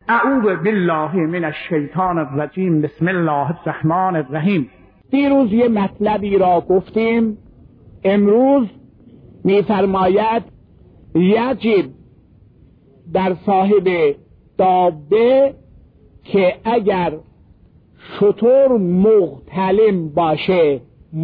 اعوذ بالله من الشیطان الرجیم. بسم الله الرحمن الرحیم. دیروز یه مطلبی را گفتیم، امروز می‌فرماید یجب در صاحب دابه که اگر شتر مغتلم باشه،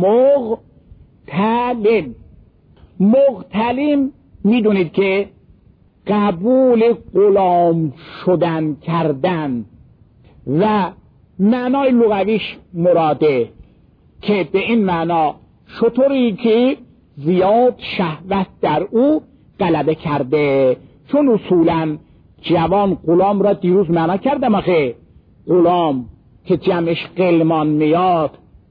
مغتلم میدونید که قبول غلام شدن کردن و معنای لغویش مراده که به این معنا شتری که زیاد شهوت در او غلبه کرده. چون اصولا جوان غلام را دیروز معنا کردم، آخه غلام که جمعش غلمان میاد،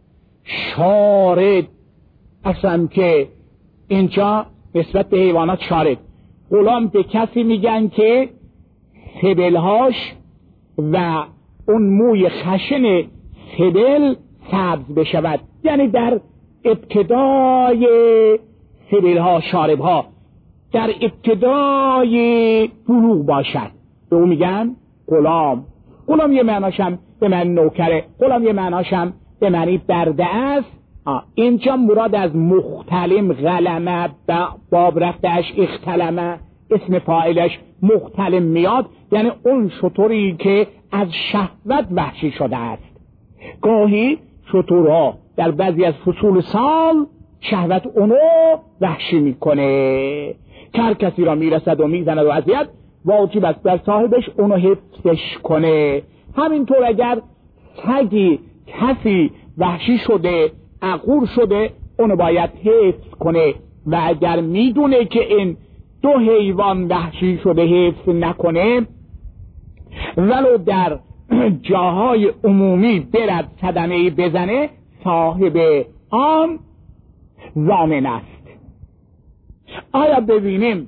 شارد اصلا که اینجا نسبت به حیوانات شارد، غلام به کسی میگن که سبلهاش و اون موی خشن سبل سبز بشود، یعنی در ابتدای سبلها، شاربها در ابتدای بلوغ باشد، به اون میگن غلام. غلام یه معناشم به معنی نوکره، غلام یه معناشم به معنی برده است. اینجا مراد از مختلم غلمه، باب رفتهش اختلمه، اسم فاعلش مختلم میاد، یعنی اون شتری که از شهوت وحشی شده است. گاهی شترها در بعضی از فصول سال شهوت اونو وحشی میکنه، هر کسی را میرسد و میزند و اذیت، واجب است بر صاحبش اونو حفظش کنه. همینطور اگر سگی کسی وحشی شده، عقور شده، اونو باید حفظ کنه و اگر میدونه که این دو حیوان وحشی شده حفظ نکنه، ولو در جاهای عمومی برد صدمه بزنه، صاحب آن ضامن است. آیا ببینیم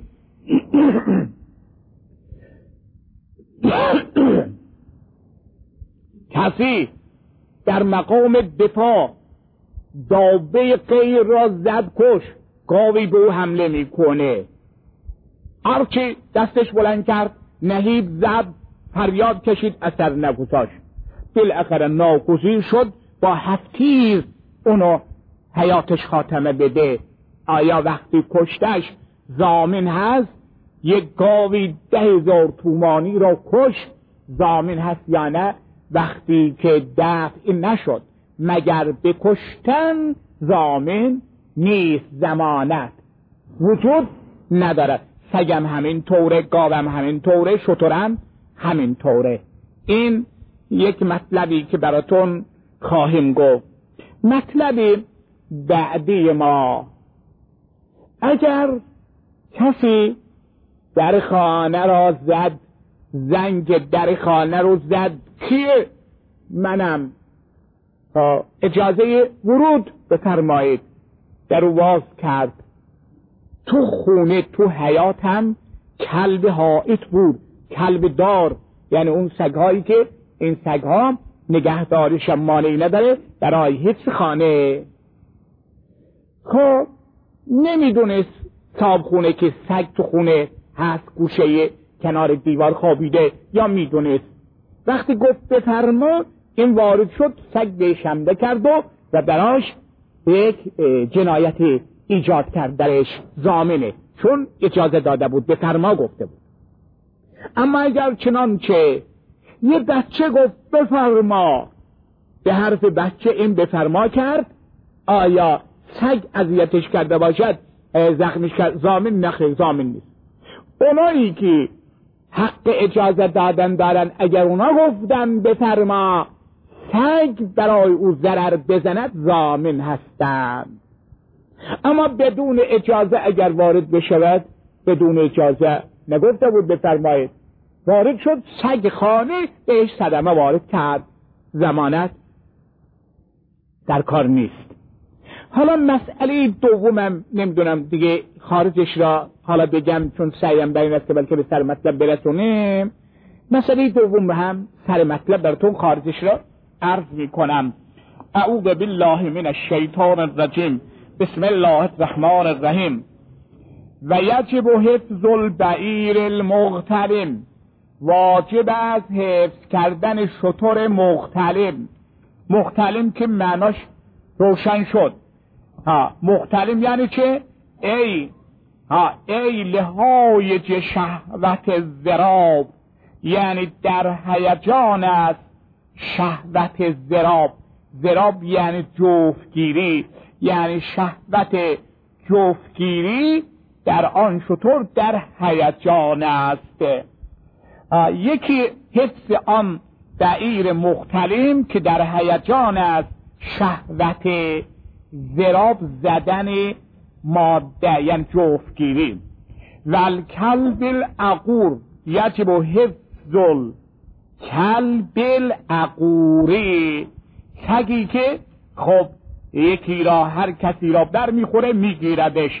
کسی در مقام دفاع دابه غیر را زد کش، گاوی به او حمله میکنه، هرچی دستش بلند کرد نهیب زد، فریاد کشید، اثر نگذاشت، بالاخره ناگزیر شد با 7 تیر اونو حیاتش خاتمه بده. آیا وقتی کشتش ضامن هست؟ یک گاوی 10,000 تومانی را کش، ضامن هست یا نه؟ وقتی که دفع نشد مگر بکشتن ضامن نیست، ضمانت وجود ندارد. سگم همین طوره، گاوم همین طوره، شترم همین طوره. این یک مطلبی که براتون خواهیم گفت. مطلب بعدی ما، اگر کسی در خانه را زد، زنگ در خانه رو زد، کیه؟ منم، اجازه ورود بفرمایید. در رو باز کرد، تو خونه، تو حیاتم کلب حائط بود، کلب دار، یعنی اون سگهایی که این سگها نگهداریش مانعی نداره برای حفظ خانه. خب نمیدونست صاحب خونه که سگ تو خونه هست، گوشه کنار دیوار خوابیده، یا میدونست؟ وقتی گفت بفرما، این وارد شد، سگ بهش حمله کرد و براش یک جنایتی ایجاد کرد، درش ضامنه، چون اجازه داده بود، بفرما گفته بود. اما اگر چنانچه یه بچه گفت بفرما، به حرف بچه این بفرما کرد، آیا سگ اذیتش کرده باشد، زخمش کرد، ضامن؟ نخیر، ضامن نیست. اونایی که حق اجازه دادن دارن، اگر اونا گفتن بفرما، سگ برای او ضرر بزند، ضامن هستند. اما بدون اجازه اگر وارد بشود، بدون اجازه نگفته بود بفرمایید، وارد شد، سگ خانه بهش صدمه وارد کرد، ضمانت در کار نیست. حالا مسئله دومم نمیدونم دیگه خارجش را حالا بگم، چون سعیم بر این است که بلکه به سر مطلب برسونیم. مسئله دوم هم سر مطلب براتون خارجش را عرض میکنم. اعوذ بالله من الشیطان الرجیم. بسم الله الرحمن الرحیم. و یجب حفظ البعیر المغترم واجب است حفظ کردن شتر مختلم. مختلم که معناش روشن شد. مختلم یعنی چه؟ ای لهایج شهوت ضراب، یعنی در هیجان است شهوت ضراب. ضراب یعنی جفتگیری، یعنی شهوت جفتگیری در آن شتر در هیجان است. یکی حفظ آن بعیر مختلم که در هیجان است شهوت ضراب، زدن ماده یعنی جفتگیری. والکلب العقور یجب حفظ الکلب العقوری، سگی که خب یکی را هر کسی را بر میخوره میگیردش.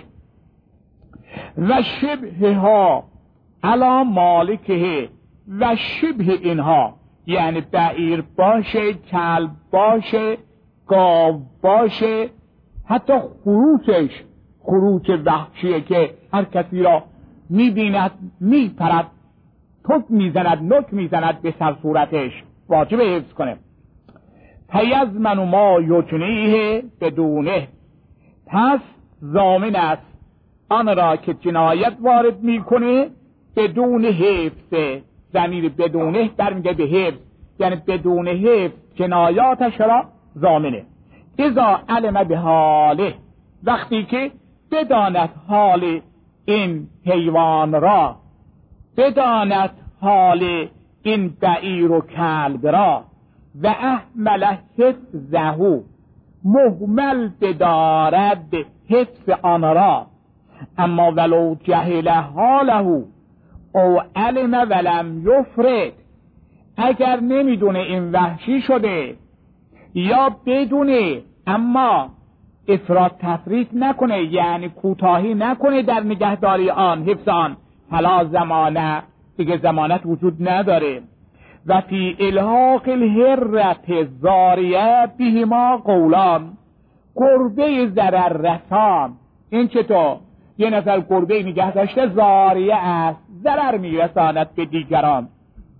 و شبه ها علا مالکه، و شبه اینها یعنی بعیر باشه، کلب باشه، گاو باشه، حتی خروسش، خروس وحشیه که هر کسی را میبیند میپرد، تک میزند، نک میزند به سر صورتش، واجب حفظ کنه. فیضمن ما یجنیه بدونه، پس ضامن است آن را که جنایت وارد میکنه بدون حفظ. ضمیر بدونه برمیگه به حفظ، یعنی بدون حفظ جنایاتش را ضامنه. اذا علم به حاله، وقتی که بداند حال این حیوان را، بداند حال این بعیر و کلب را، و احمل حفظه، مهمل بدارد حفظ آن را. اما ولو جهل حاله او علم ولم یفرد، اگر نمیدونه این وحشی شده یا بدونه اما افراط تفریط نکنه، یعنی کوتاهی نکنه در نگهداری آن، حفظ آن، فلا زمانه، دیگه زمانت وجود نداره. و فی الحاق الهرة زاریه بهما قولان، گربه ضرر رسان، این چطور؟ یه نفر گربه نگه داشته زاریه است، ضرر میرساند به دیگران،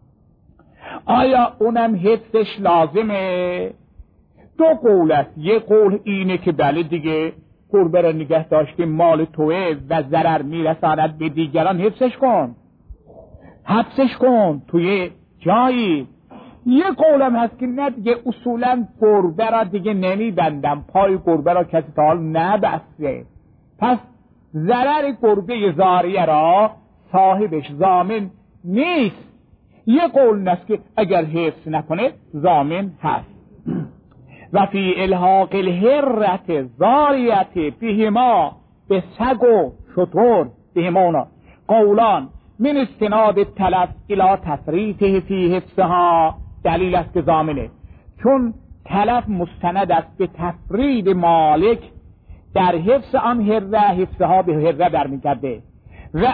آیا اونم حفظش لازمه؟ دو قول است. یه قول اینه که بله دیگه گربه را نگه داشته مال توه و ضرر میرساند به دیگران، حفظش کن، حفظش کن توی جایی. یه قولم هست که نه دیگه، اصولا گربه را دیگه نمیبندم، پای گربه را کسی تا حال نبسته، پس ضرر گربه زاریه را صاحبش ضامن نیست. یه قول است که اگر حفظ نکنه ضامن هست. و فی الحاق الهرة زاریه بهما، به سگ و شتر بهمانا قولان من استناد تلف الى تفریطه فی حفظها، دلیل است که ضامنه، چون تلف مستند است به تفرید مالک در حفظ آن هره، حفظها به هره برمیگرده. و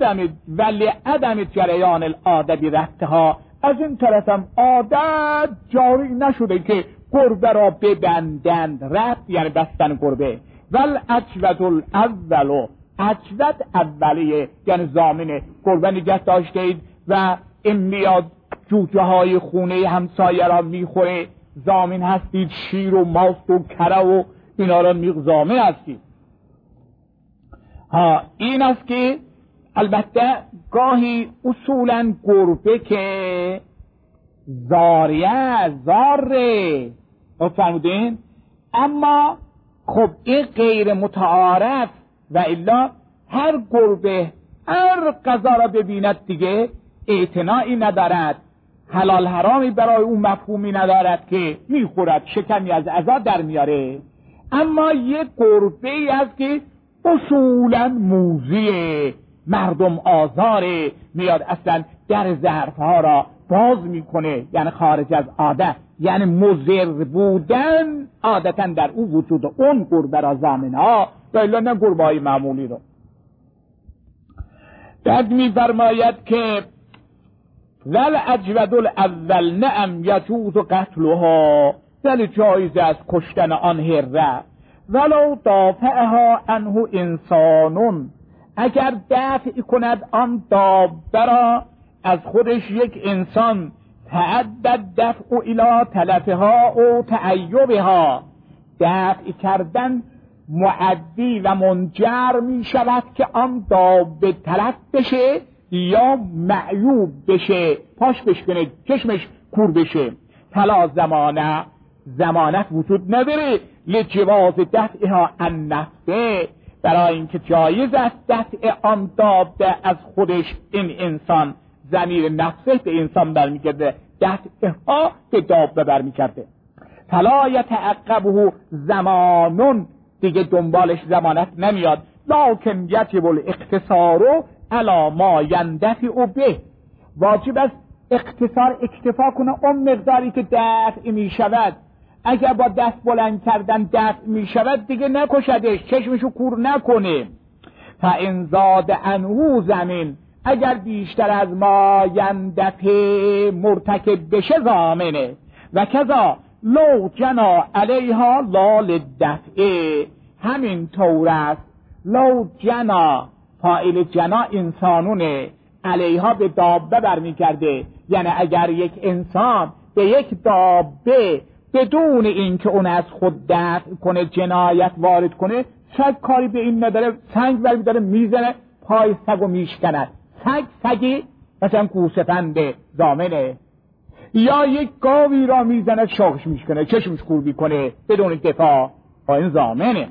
عدم جریان العاده برفتها، از این طرف هم عادت جاری نشده که گربه را ببندند، رفت یعنی بستن گربه. ول اجود الاول، اجود اولیه یعنی ضامنه، گربه نگه داشته اید و این میاد جوجه های خونه همسایه را میخوره، ضامن هستید، شیر و ماست و کره و اینا را ضامن هستید. این است که البته گاهی اصولا گربه که زاره فرمودین، اما خب این غیر متعارف، و الا هر گربه هر غذا را ببیند دیگه اعتنایی ندارد، حلال حرامی برای اون مفهومی ندارد که میخورد، شکنی از عزا در میاره. اما یک گربه ای است که اصولا موذیه، مردم آزاره، میاد اصلا در ظرفها را باز میکنه، یعنی خارج از عادت، یعنی مضر بودن عادتا در او وجود اون گربه را ضامنه ها، و الا نه گربه های معمولی رو. بعد میفرماید که ول اجود الاول نعم یجوز قتلها، ولی جایز است کشتن آن هره، ولو دافعها عنه انسانون، اگر دفع کند آن دابه را از خودش یک انسان تعدد دفع الی تلفها و تعیبها، دفع کردن معدی و منجر می شود که آن دابه تلف بشه یا معیوب بشه، پاش بشکنه، چشمش کور بشه. فلا زمانت وجود نداره لجواز دفعها عن نفسه، برای اینکه جایز است دفع آن دابه از خودش. این انسان ضمیر نفسه به انسان برمیگرده، دفعها به دابه برمیگرده. فلا یتعقبه زمانون، دیگه دنبالش زمانت نمیاد. لکن یجب الاقتصار علی ما یندفع به، واجب است اکتفا کنه اون مقداری که دفع می شود. اگر با دست بلند کردن دفع می شود دیگه نکشدش، چشمشو کور نکنه. فان زاد عنه زمین، اگر بیشتر از ما یندفع مرتکب بشه ضامنه. و کذا لو جنا علیها لا للدفع، همین طور است. لو جنا، فاعل جنا انسانونه، علیها به دابه برمیگرده. یعنی اگر یک انسان به یک دابه بدون اینکه اون از خود دفع کنه جنایت وارد کنه، سگ کاری به این نداره، سنگ برمی داره میزنه پای سگو میشکنه، سگی مثلا گوسفنده ضامنه. یا یک گاوی را میزنه شاخش میشکنه، چشمش کور میکنه بدون دفاع، این ضامنه.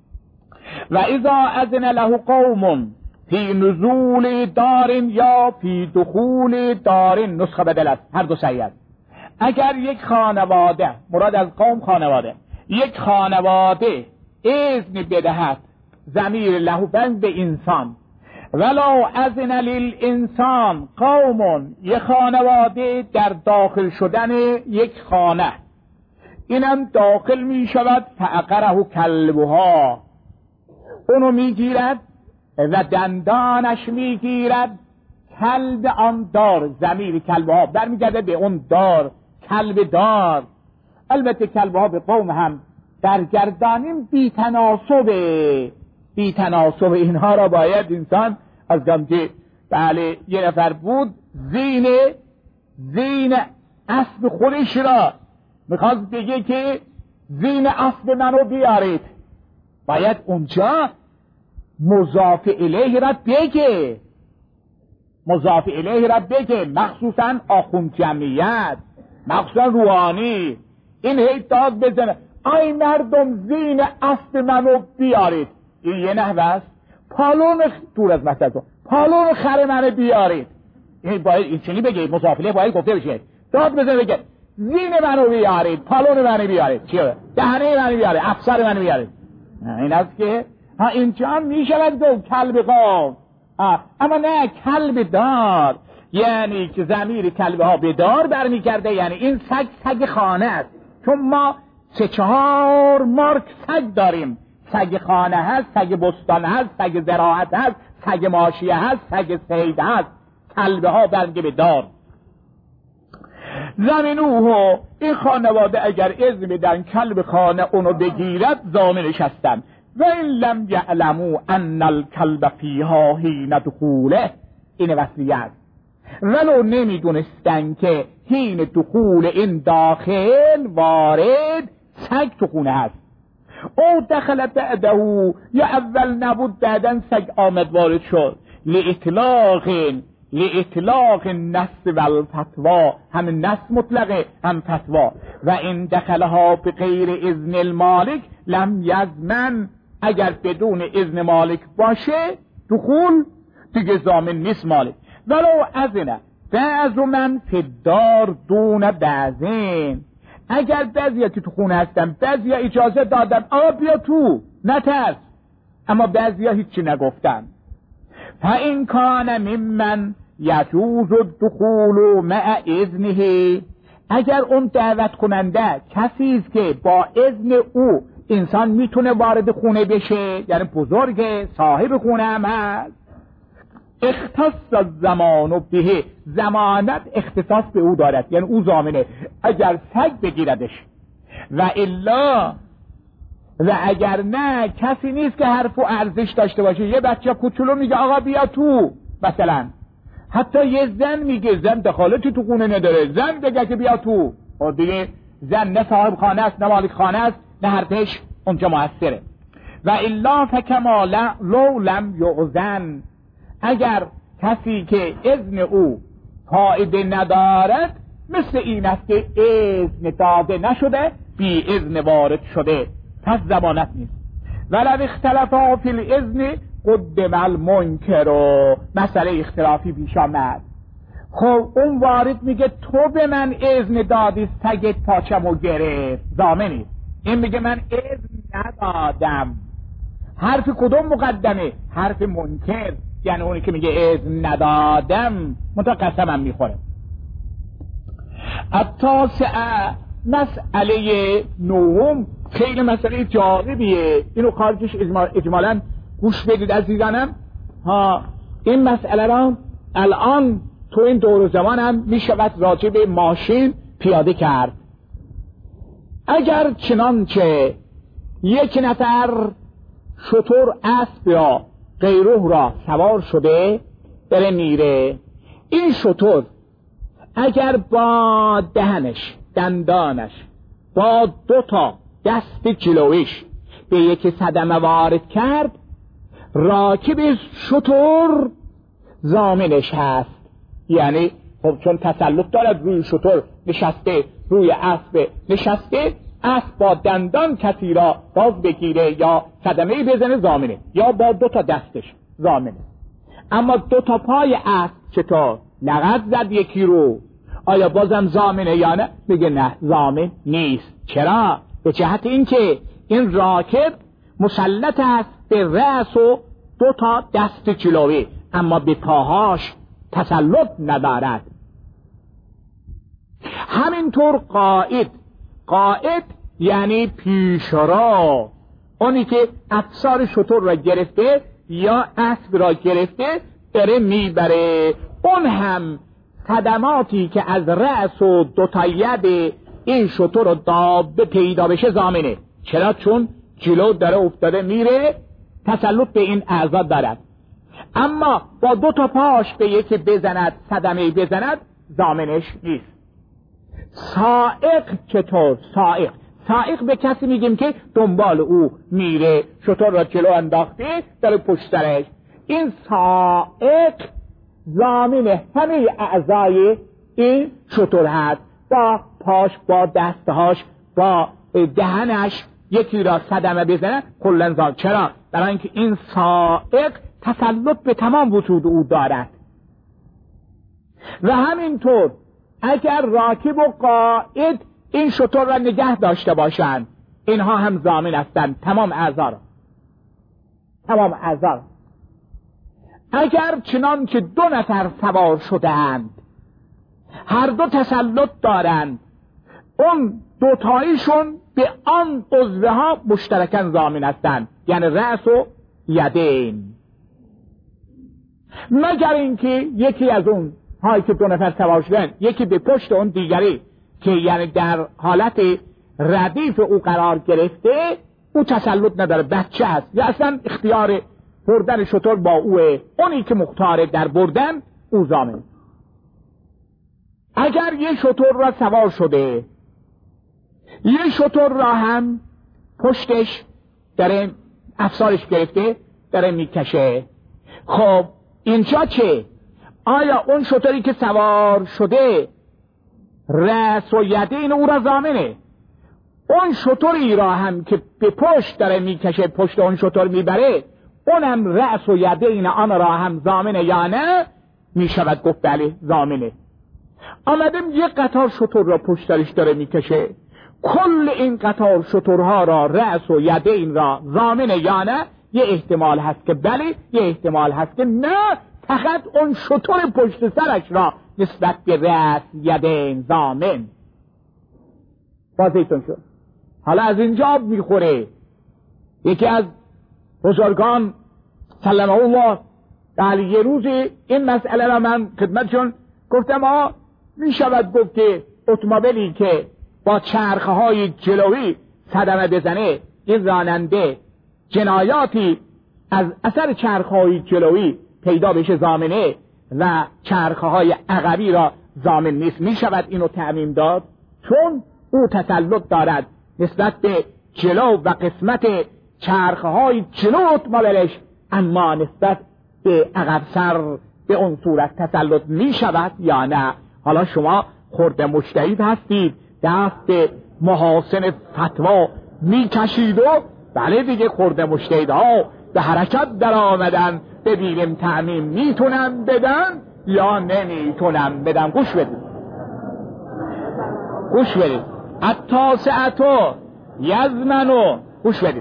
و اذا اذن له قوم فی نزول دار یا فی دخول دار، نسخه بدل است، هر دو صحیح است. اگر یک خانواده، مراد از قوم خانواده، یک خانواده اذن بدهد، ضمیر له بند به انسان، ولو اذن للانسان قوم، یک خانواده در داخل شدن یک خانه، اینم داخل می شود، فعقره کلبها، اونو می گیرد و دندانش می گیرد، کلب آن دار، ضمیر کلبها برمیگرده به اون دار، کلب دار. البته کلبها به قوم هم برگردانیم بی تناسب اینها را باید انسان از گمجه. بله یه نفر بود زین اسب خودش را میخواست بگه که زین اسب منو بیارید، باید اونجا مضاف الیه را بگه، مخصوصا آخوند جمعیت، مخصوصا روحانی، این هی داد بزنه ای مردم زین اسب منو بیارید. این یه نحوه است. پالون دور از مطلب کن، پالون خر منو بیارید، این باید این چنین بگه، مضاف الیه باید گفته بشه، داد بزنه بگه زین منو بیارید، پالون منو بیارید، چیه؟ دهنه منو بیارید، افسر منو بیارید. این است که اینجا می شود دو کلب قوم، اما نه کلب دار، یعنی که ضمیر کلبه ها به دار برمیگرده، یعنی این سگ خانه است. چون ما 3-4 مارک سگ داریم، سگ خانه هست، سگ بستان هست، سگ زراعت هست، سگ ماشیه هست، سگ صید هست، کلبه ها برمیگه به دار. زمینوه، این خانواده اگر اذن بدن کلب خانه اونو بگیرد ضامنش هستن. و این لم یعلمو ان الکلب فیها حین دخوله، این وصیت، ولو نمیدونستن که حین دخول این داخل وارد سگ تو خونه هست، او دخل بعده، یا اول نبود بعدن سگ آمد وارد شد، لإطلاق النص والفتوا، هم نص مطلقه هم فتوا. و این دخلها به غیر اذن المالک لم یضمن، اگر بدون اذن مالک باشه دخول دیگه ضامن نیست مالک. ولو اذن بعض من فی الدار دون بعضین، اگر بعضیا که تو خونه هستن بعضیا اجازه دادن بیا تو نترس، اما بعضیا هیچی نگفتن. فإن کان ممن یجوز الدخول مع اذنه، اگر اون دعوت کننده کسی است که با اذن او انسان میتونه وارد خونه بشه، یعنی بزرگ صاحب خونه هم هست، اختص الزمان به، زمانت اختصاص به او دارد، یعنی او ضامنه. اگر سگ بگیردش و الا، و اگر نه کسی نیست که حرف و ارزش داشته باشه، یه بچه کوچولو میگه آقا بیا تو مثلا، حتی یه زن میگه زن دخالتی تو خونه نداره، زن بگه که بیا تو، و دیگه زن نه صاحب خانه است نه مالک خانه است، نه حرفش اونجا موثره. و الا فکما لو لم یؤذن، اگر کسی که اذن او فایده ندارد مثل این است که اذن داده نشده، بی اذن وارد شده، پس ضمانت نیست. ولو اختلفا فی الاذن قدم المنکر، مسئله اختلافی پیش آمد. خب اون وارد میگه تو به من اذن دادی سگت پاچمو گرفت، ضامنی. این میگه من اذن ندادم. حرف کدوم مقدمه؟ حرف منکر، یعنی اونی که میگه اذن ندادم منتها قسمم میخوره. التاسعه، مسئله نهم خیلی مسئله جالبیه، اینو خارجش اجمالا گوش بدید عزیزانم. این مسئله را الان تو این دور زمان هم میشود راجع به ماشین پیاده کرد. اگر چنانچه یک نفر شتر، اسب یا غیره را سوار شده داره میره، این شتر اگر با دهنش، دندانش، با 2 دست جلویش به یک صدمه وارد کرد، راکب شتر ضامنش هست. یعنی خب چون تسلط دارد روی شتر نشسته، روی اسب نشسته، اسب با دندان کسی را باز بگیره یا صدمه بزنه ضامنه، یا با 2 دستش ضامنه. اما 2 پای اسب چطور؟ لغت زد یکی رو، آیا بازم ضامنه یا نه؟ میگه نه، ضامن نیست. چرا؟ به جهت اینکه این راکب مسلط است به رأس و 2 دست جلوی، اما به پاهاش تسلط ندارد. همینطور قائد یعنی پیشرو، اونی که افسار شتر را گرفته یا اسب را گرفته داره میبره، اون هم صدماتی که از رأس و 2 ید این شتر و دابه پیدا بشه ضامنه. چرا؟ چون جلو داره افتاده میره، تسلط به این اعضا دارد. اما با 2 پاش به یکی بزند، صدمه بزند، ضامنش نیست. سائق چطور؟ سائق به کسی میگیم که دنبال او میره، شتر را جلو انداخته داره پشت سرش، این سائق ضامن همه اعضای این شتر هست، با پاش، با دستهاش، با دهنش یکی را صدمه بزنه کلن ضامن. چرا؟ برای اینکه این سائق تسلط به تمام وجود او دارد. و همینطور اگر راکب و قائد این شتر را نگه داشته باشند، اینها هم ضامن هستند، تمام اعضا را. اگر چنان که 2 نفر سوار شدند، هر 2 تسلط دارند، اون 2 تایشون به آن عضوه ها مشترکاً ضامن هستند، یعنی رأس و یدین، مگر اینکه یکی از اون هایی که 2 نفر سوار شدن، یکی به پشت اون دیگری که یعنی در حالت ردیف او قرار گرفته، او تسلط نداره، بچه هست یا اصلا اختیار بردن شتر با اوه، اونی که مختاره در بردن او ضامن. اگر یه شتر را سوار شده، یه شتر را هم پشتش داره افسارش گرفته داره میکشه، خب اینجا چه؟ آیا اون شتری که سوار شده رأس و یدین او را ضامنه؟ اون شتری را هم که به پشت داره میکشه، پشت اون شتر میبره، اونم رأس و یدین آن را هم ضامنه یا نه؟ میشود گفت بله ضامنه. آمدیم یک قطار شتر را پشت درش داره میکشه، کل این قطار شترها را رأس و یدین را ضامنه یا نه؟ یه احتمال هست که بله، یه احتمال هست که نه، فقط اون شتر پشت سرش را نسبت به رأس یدین ضامن. واضحتون شد؟ حالا از اینجا میخوره یکی از بزرگان سلمه الله، بله یه روزی این مسئله را من خدمتشون گفتم، میشود گفت که اتومبیلی که با چرخه های جلوی صدمه بزنه، این راننده جنایاتی از اثر چرخه های جلوی پیدا بشه ضامنه، و چرخه های عقبی را ضامن نیست. می شود اینو تعمیم داد چون او تسلط دارد نسبت به جلو و قسمت چرخه های جلو اتومبیلش، اما نسبت به عقب سر به اون صورت تسلط می شود یا نه. حالا شما خرد مجتهد هستید، دست به محاسن فتوا می کشید و بله دیگه خرد مجتهدها به حرکت در آمدن، ببینیم تعمیم میتونن بدن یا نمیتونن بدن. گوش بدید گوش بدید. التاسعة یزمنو، گوش بدید.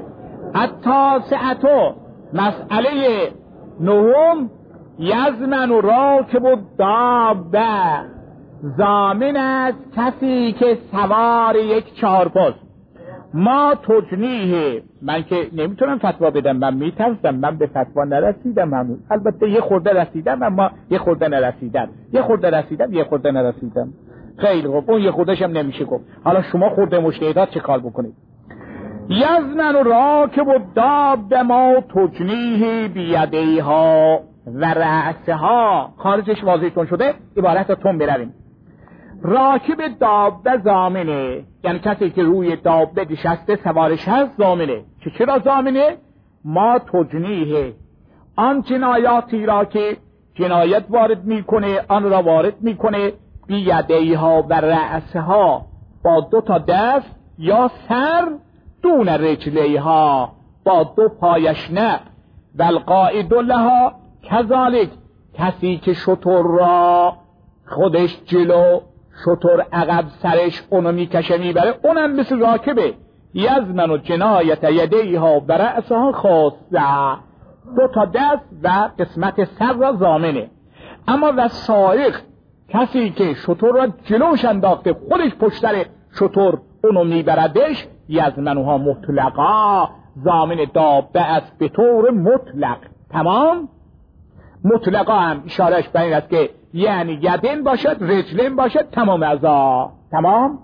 التاسعة مسئله نهم، یزمنو راکب الدابه، ضامن است کسی که سوار یک چهارپاست. ما تجنیه، من که نمیتونم فتوا بدم، من میترسم، من به فتوا نرسیدم هنوز. البته یه خورده رسیدم اما یه خورده نرسیدم، یه خورده نرسیدم. خیلی خوب، اون یه خوردهش هم نمیشه گفت. حالا شما خورده مجتهدات چه کار بکنید؟ یزمن راکب الداب ما تجنیه بیدیها و رأسها. خارجش واضحتون شده، عبارت تون برویم. راکب دابه ضامنه، یعنی کسی که روی دابه نشسته سوارش هست ضامنه. چرا ضامنه؟ ما تجنیه، آن جنایاتی را که جنایت وارد میکنه آن را وارد میکنه بیدیها و رأسها، با دو تا دست یا سر، دون رجلیها، با دو پایش نه. و القائد لها کذالک، کسی که شتر را خودش جلو شتر عقب سرش اونو میکشه میبره، اونم مثل راکبه. یزمن و جنایت یدیها و رأسها خاصه، دو تا دست و قسمت سر را ضامنه. اما و سائق، کسی که شتر را جلوش انداخته خودش پشتر شتر اونو میبردش، یزمنها مطلقا، ضامن دابه است به طور مطلق. تمام. مطلقا هم اشارش به این است که یعنی یدین باشد، رجلین باشد، تمام اعضا. تمام.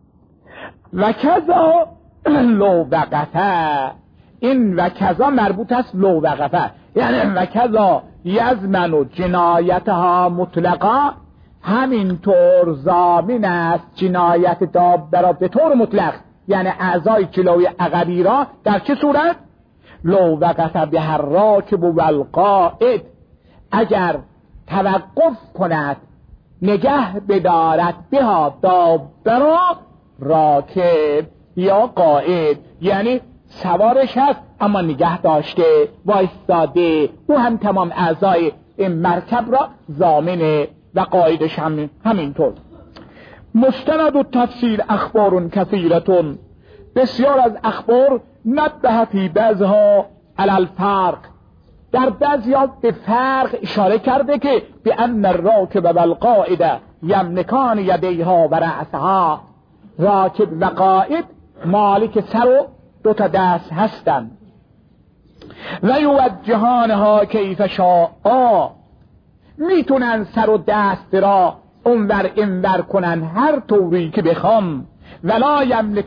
و کذا لو وقفه، این و کذا مربوط است لو وقفه، یعنی و کذا یزمن و جنایتها مطلقا، همینطور ضامن است جنایت دابه را به طور مطلق، یعنی اعضای جلوی عقبی را در چه صورت؟ لو وقفه به هر راکب و القائد، اگر توقف کند نگه بدارد بها دابه را راکب یا قائد، یعنی سوارش هست اما نگه داشته وایستاده، او هم تمام اعضای این مرکب را ضامنه و قائدش همینطور. مستند و تفسیر اخبار کثیرتون، بسیار از اخبار نبه فی بعضها علی الفرق، در بعضیات به فرق اشاره کرده که به ان الراکب و القائد یملکان یدیها و رأسها، راکب و قائد مالک سر و دو تا دست هستند. و یوجهانها کیف شاء، میتونن سر و دست را اونور اینور کنن هر طوری که بخوام. ولا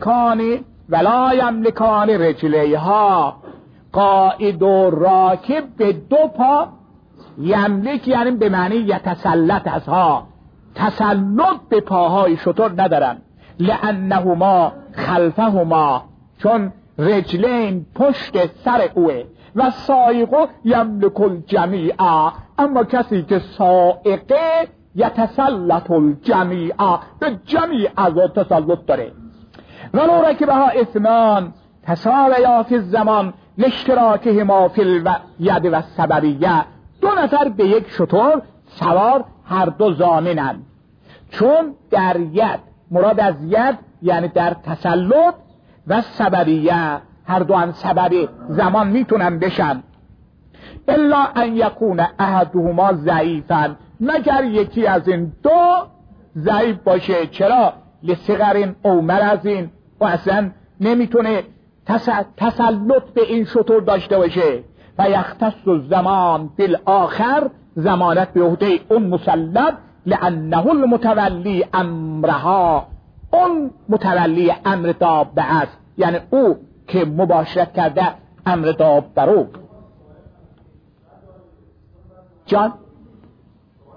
یملکان رجلیها، قائد و راکب به دو پا، یملک یعنی به معنی یتسلط ازها، تسلط به پاهای شتر ندارن. لانهما خلفهما، چون رجلین پشت سر اوه. و سائق یملک الجمیع، اما کسی که سائقه یتسلط الجمیع، به جمیع از تسلط داره. ولو رکبها اثنان تساویا فی الزمان لاشتراکهما فی الید و السببیه، دو نفر به یک شتر سوار هر دو ضامنن، چون در ید، مراد از ید یعنی در تسلط، و سببیه هر دو هم سبب زمان میتونن بشن. الا ان یکون احدهما ضعیفا، مگر یکی از این دو ضعیف باشه. چرا؟ لصغر او مرض، و اصلا نمیتونه تسلط به این شتر داشته باشه. و یختص الزمان بالآخر، زمانت به عهده اون مسلط، لانه المتولی امرها، اون متولی امر دابه است، یعنی او که مباشرت کرده امر دابه رو. جان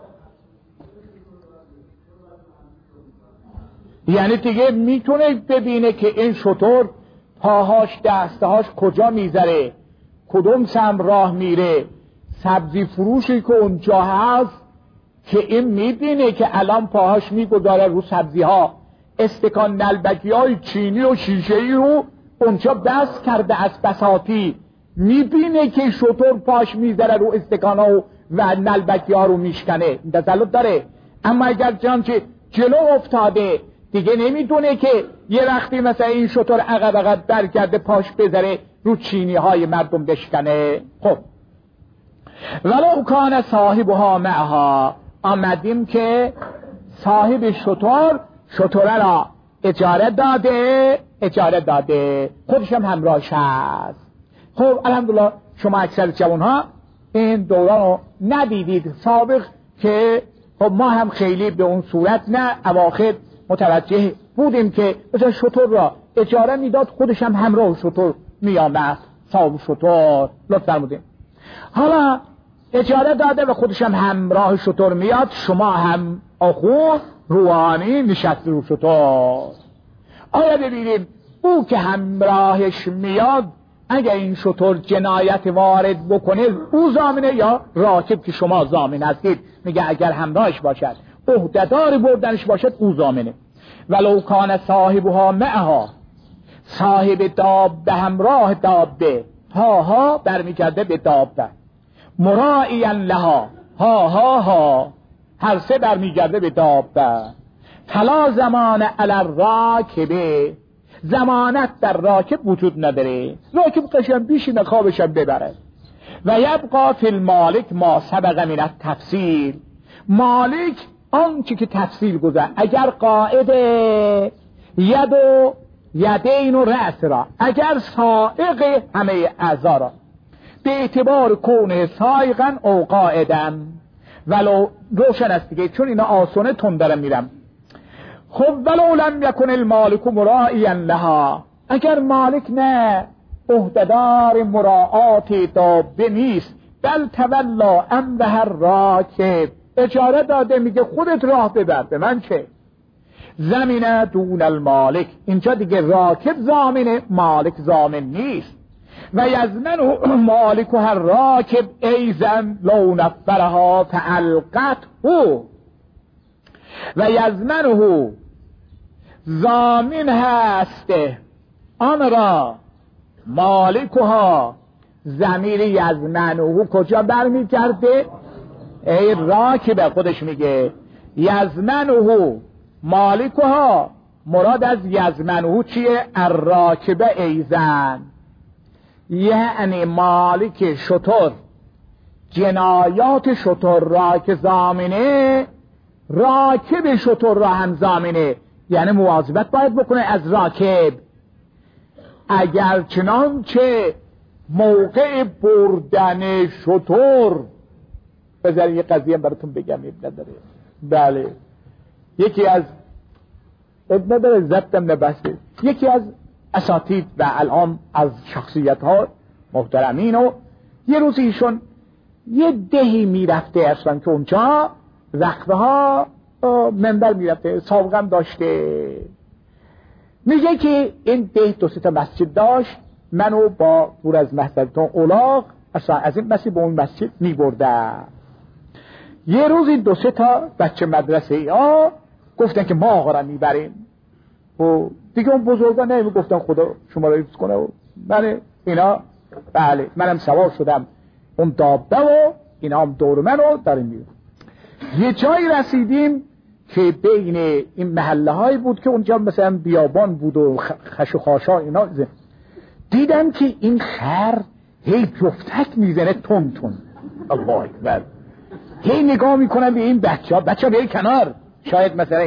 یعنی دیگه میتونه ببینه که این شتر پاهاش دستهاش کجا میذاره، کدوم سم راه میره. سبزی فروشی که اونجا هست که این میبینه که الان پاهاش میگذاره رو سبزی ها، استکان نلبکی های چینی و شیشه ای رو اونجا بس کرده از بساطی، میبینه که شتر پاش میذاره رو استکان ها و نلبکی ها رو میشکنه، تسلط داره. اما اگر چنانچه جلو افتاده دیگه نمیدونه که یه وقتی مثلا این شتر عقب برگرده پاش بذاره رو چینی های مردم بشکنه. خب ولو کان صاحبها معها، آمدیم که صاحب شتر را اجاره داده خودش هم همراهش هست. خب الحمدلله شما اکثر جوان ها این دوران رو ندیدید سابق که خب ما هم خیلی به اون صورت نه، اواخر متوجه بودیم که مثلا شتر را اجاره میداد خودش هم همراه شتر میامد، صاحب شتر لطف فرمودیم. حالا اجاره داده و خودش هم همراه شتر میاد، شما هم آخو روحانی نشست رو شتر. آیا ببینیم او که همراهش میاد اگر این شتر جنایت وارد بکنه او ضامنه یا راکب که شما ضامن هستید؟ میگه اگر همراهش باشد عهده‌دار بردنش باشد او ضامنه. ولو کان صاحبها معها، صاحب دابه همراه دابه، ها برمیگرده به دابه، مراعیا لها، ها هر سه برمیگرده به دابه. فلا زمان علی الراکبه، زمانت در راکب وجود نداره، راکب قشن بیشینه خوابشم ببره. و یبقى فی المالک ما سبق من التفصیل، مالک آنچه که تفصیل گذر، اگر قاعده یدین و رأس را، اگر سائق همه اعضا را، به اعتبار کونه سائقا او قاعدا، ولو روشن است دیگه چون اینا آسونه تندرم میرم. خب ولو لم یکن المالک مراعیا لها، اگر مالک نه عهده‌دار مراعات دابه نیست، بل تولا امرها الراکب، اجاره داده میگه خودت راه ببر، به من چه؟ زمینه دون المالک، اینجا دیگه راکب ضامنه، مالک ضامن نیست. و یضمن مالک هر راکب ایزن لو نفرها فالقته، و یضمنه ضامن هست آن را مالکها. ضمیر یضمنه کجا برمیگرده؟ ای راکب خودش میگه یضمنه مالکها، مراد از یضمنه چیه؟ الراکب ایزن، یعنی مالک شتر جنایات شتر را که ضامنه، راکب شتر را هم ضامنه، یعنی مواظبت باید بکنه از راکب. اگر چنانچه موقع بردن شتر، بذارید یه قضیه براتون بگم ابن نداره. بله یکی از ابن نداره زبطم نبسته، یکی از اساتید و الان از شخصیت ها محترمین، و یه روز ایشون یه دهی میرفته اصلا که اونجا وقفه ها منبر میرفته، سابقم داشته. میگه که این ده دو سه تا مسجد داشت، منو با دور از مسجدتون اولاغ اصلا از این مسجد به اون مسجد میبرده. یه روزی دو سه تا بچه مدرسه ها گفتن که ما آقا را میبریم، و دیگه اون بزرگا نمیگفتن خدا شما را حفظ کنه و من اینا. بله منم سوار شدم اون دابه و اینا هم دور منو داریم میریم. یه جایی رسیدیم که بین این محله هایی بود که اونجا مثلا بیابان بود و خش و خاشا اینا، دیدم که این خر هی جفتک میزنه تون تون. الله اکبر. هی نگاه میکنم به این بچه ها به کنار، شاید مثلا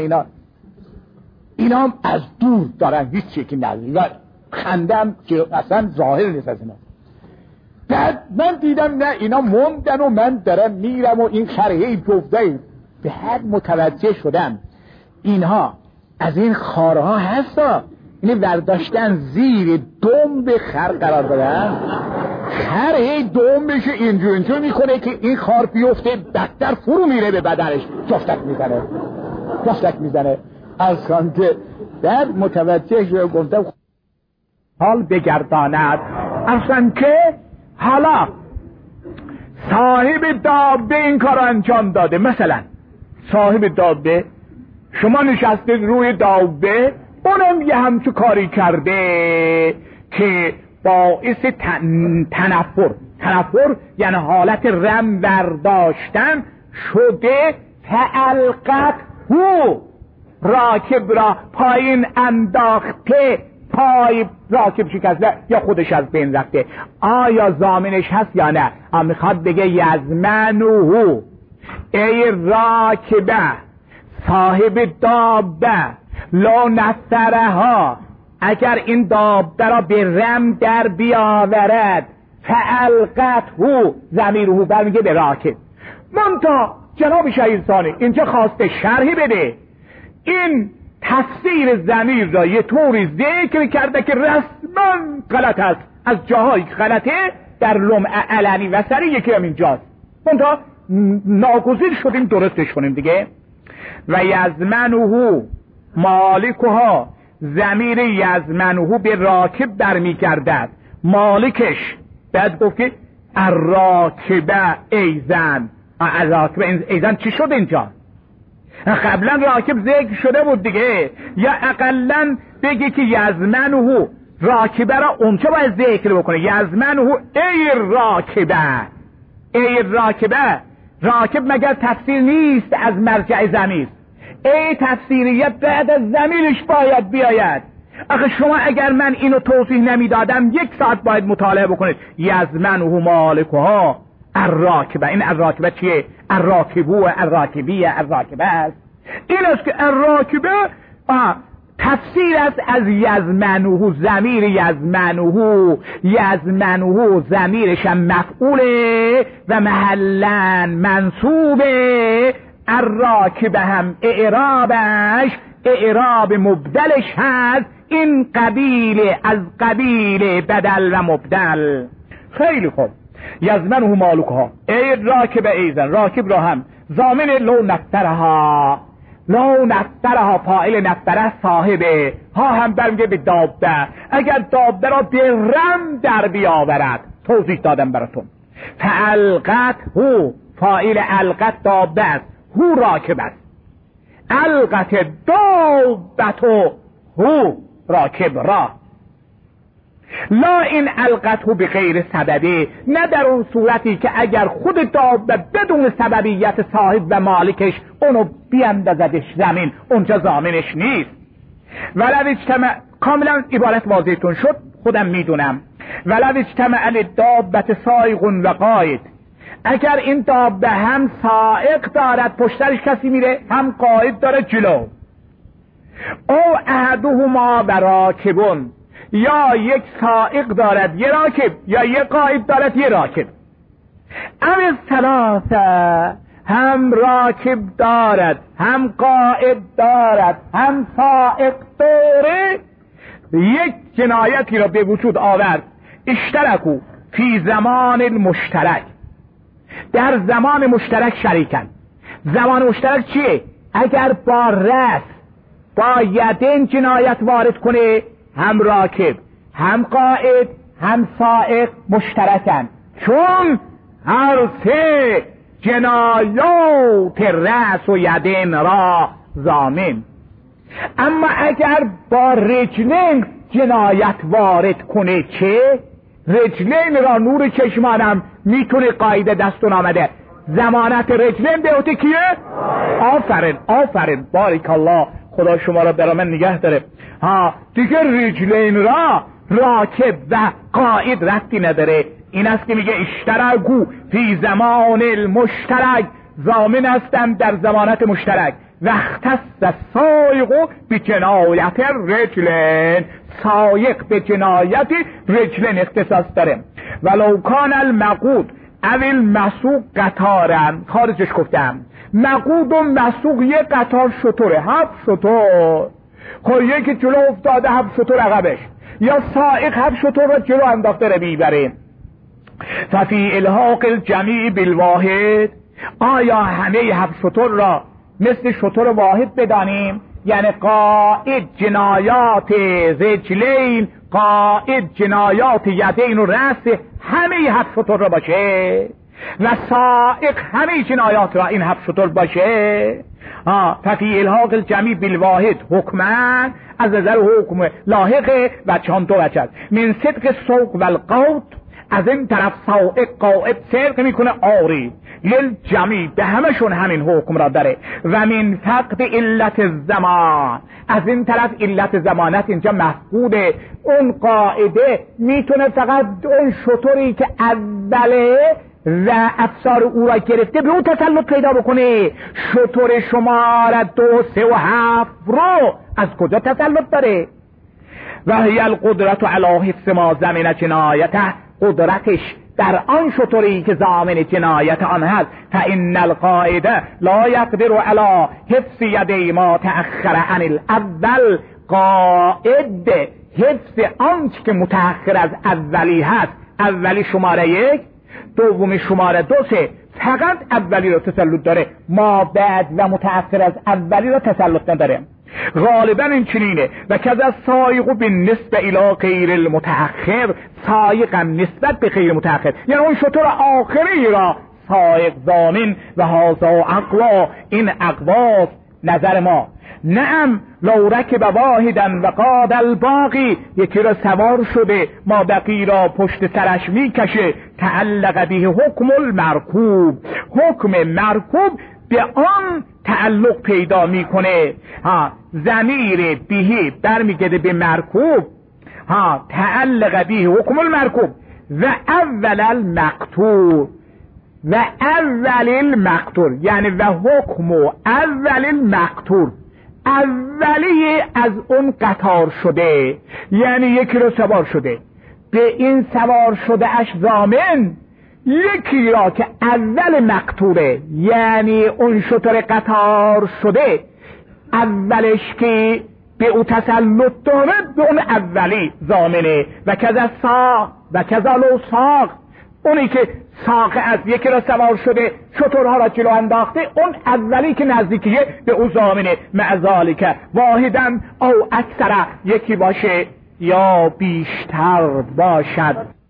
اینا هم از دور دارن هیچی که نزدیک خندم که اصلا ظاهر نیست از اینا. بعد من دیدم نه اینا موندن و من دارم میرم و این خر هی جفته. به حد متوجه شدم اینها از این خارها هستا، اینه برداشتن زیر دنب خر قرار دادن، خر هی دنبش اینجور میکنه که این خار بیفته بدتر فرو میره به بدنش، جفتک میزنه. از که در متوجه شد گفتم حال بگرداند اصلا که حالا صاحب دابه این کار انجام داده. مثلا صاحب دابه شما نشستید روی دابه، اونم یه همچو کاری کرده که باعث تنفر یعنی حالت رم برداشتن شده. فالقت هو راکب را پایین انداخته، پای راکب شکسته یا خودش از بین رفته. آیا ضامنش هست یا نه؟ میخواد بگه یزمنه ای راکبه صاحب دابه لا نفرها، اگر این دابه را به رم در بیاورد، فالقت هو ضمیره برمیگه به راکب. منتها جناب شهید ثانی اینجا خواسته شرحی بده این تفسیر ضمیر را یه طوری ذکر کرده که رسما غلط است، از جاهایی که غلطه در لمع علنی و سری یکی هم اینجاست. منتها ناگزیر شدیم درستش کنیم دیگه. و یزمنه مالکها، ضمیر یزمنه به راکب برمیگردد، مالکش بعد گفت که الراکبه ایزن. الراکبه ایزن چی شد اینجا؟ قبلا راکب ذکر شده بود دیگه، یا اقلا بگی که یزمنه راکبه را اونجا باید ذکر بکنه. یزمنه ای راکبه، ای راکبه. راکب مگر تفسیر نیست از مرجع ضمیر؟ ای تفسیریت بعد از ضمیرش باید بیاید. آخه شما اگر من اینو توضیح نمیدادم 1 ساعت باید مطالعه بکنید. یزمنه مالکها الراکبه. این الراکبه چیه؟ الراکبو، الراکبیه، الراکبه است. این است که الراکبه تفسیر است از یزمنه. ضمیر یزمنه ضمیرش هم مفعوله و محلا منصوبه. الراکبه هم اعرابش اعراب مبدلش هست. این قبیله از قبیل بدل و مبدل. خیلی خوب. یزمنه مالکها ای راکب ایزن، راکب را هم ضامن لو نفترها، لو نفترها فاعل نفتره صاحبه، ها هم برمیگه به دابه. اگر دابه را به رم در بیاورد، توضیح دادم براتون. فالقت هو فاعل القت دابه است، هو راکب است. القت دابتو هو راکب را. لا این القته به غیر سببه، نه در اون صورتی که اگر خود دابه بدون سببیت صاحب و مالکش اونو بیندازدش زمین، اونجا ضامنش نیست. ولو اجتمع، کاملا عبارت واضحتون شد خودم میدونم. ولو اجتمع للدابة سائق و قائد، اگر این دابه هم سائق دارد پشترش کسی میره، هم قائد داره جلو، او احدهما و راکبون، یا یک سائق دارد یه راکب، یا یک قائد دارد یه راکب. او ثلاثه، هم راکب دارد، هم قائد دارد، هم سائق داره، یک جنایتی را به وجود آورد. اشترکو فی زمان المشترک، در زمان مشترک شریکن. زمان مشترک چیه؟ اگر با رأس با یدین جنایت وارد کنه، هم راکب هم قائد هم سائق مشترکن، چون هر سه جنایات رأس و یدین را ضامن. اما اگر با رجلین جنایت وارد کنه، چه؟ رجلین را نور چشمانم میتونه قاعده دستون آمده، ضمانت رجلین به عهده کیه؟ آفرین آفرین، بارک الله، خدا شما را برای من نگه داره. ها دیگه رجلین را راکب و قائد ربطی نداره. این است که میگه اشترکو فی زمان المشترک، ضامن هستن در ضمانت مشترک. و اختص سایق به جنایت رجلین، سایق به جنایت رجلین اختصاص داره. ولو کان المقود او المسوق قطارن، خارجش گفتم مقود و مسوق یه قطار شطوره، 7 شطور، خب یکی جلو افتاده 7 شطور عقبش، یا سائق 7 شطور را جلو انداخته رو میبره. ففی الحاق الجمیع بالواحد، آیا همه 7 شطور را مثل شطور واحد بدانیم؟ یعنی قائد جنایات رجلین، قائد جنایات یدین و رأس، همه 7 شتر را باشه و سائق همه جنایات را این 7 شتر باشه. ففی الحاق الجمی بالواحد حکما، از نظر حکم لاحقه و چون دو وجه من صدق سوق و القوت، از این طرف سائق قائد صدق میکنه آری للجمی، به همشون همین حکم را داره. و من فقد علت الزمان، از این طرف علت زمانت اینجا مفقوده. اون قاعده میتونه فقط اون شطوری که اوله و افسار او را گرفته به اون تسلط پیدا بکنه. شطور شماره 2 3 و 7 رو از کجا تسلط داره؟ و هی القدرت علی حفظ ما ضمن جنایته، قدرتش در آن شطوری که ضامن جنایت آن هست. فإن القائد لا يقدر على حفظ یدی ما تأخر عن الاول، قائد حفظ آنچه که متأخر از اولی هست، اولی شماره 1، دومی شماره 2 3، فقط اولی رو تسلط داره، ما بعد و متأخر از اولی رو تسلط نداره. غالبا این چنینه. و کذا سایق بالنسبه الی غیر المتأخر، سایق هم نسبت به غیر متأخر، یعنی اون شطور آخری را سایق ضامن. و هذا اقوا، این اقواست نظر ما. نعم لو رکب واحدا و قاد الباقی، یکی را سوار شده ما بقی را پشت سرش میکشه. تعلق به حکم المرکوب، حکم مرکوب به آن تعلق پیدا میکنه. ضمیر بهی برمیگرده به مرکوب. تعلق به حکم المرکوب و اول المقتول، و اول المقتول یعنی و حکم اول المقتول، اولی از اون قطار شده، یعنی یکی رو سوار شده، به این سوار شده اش ضامن. یکی را که اول مقتوله، یعنی اون شطور قطار شده، اولش که به او تسلط داره به اون اولی ضامنه. و کذا ساق، و کذا لو ساق، اونی که ساق از یکی را سوار شده شطورها را جلو انداخته، اون اولی که نزدیکیه به او ضامنه. مع ذالک واحدا او اکثر، یکی باشه یا بیشتر باشد.